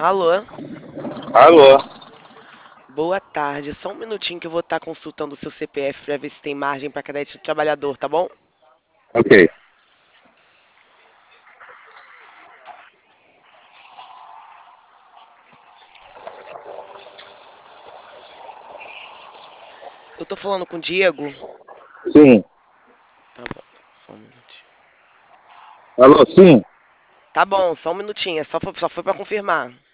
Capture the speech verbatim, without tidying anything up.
Alô, Alô? boa tarde. Só um minutinho que eu vou estar consultando o seu C P F para ver se tem margem para crédito do trabalhador, tá bom? Ok. Eu tô falando com o Diego. Sim. Tá bom, só um minutinho. Alô, sim? Tá bom, só um minutinho, é só foi, só foi para confirmar.